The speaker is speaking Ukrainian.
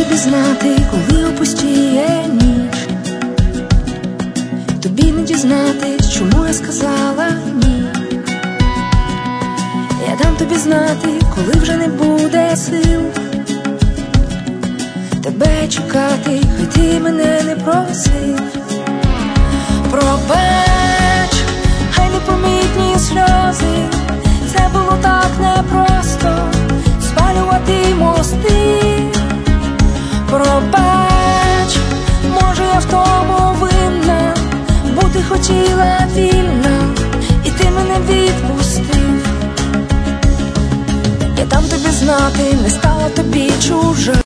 тобі знати, коли опустіє ніч. Тобі не дізнатись, чому я сказала ні. Я дам тобі знати, коли вже не буде сил тебе чекати, хай ти мене не просив. Пробач, хай непомітні сльози, це було так непросто спалювати мости. Пробач, може я в тому винна, бути хотіла вільна, і ти мене відпустив. Я дам тобі знати, не стала тобі чужа.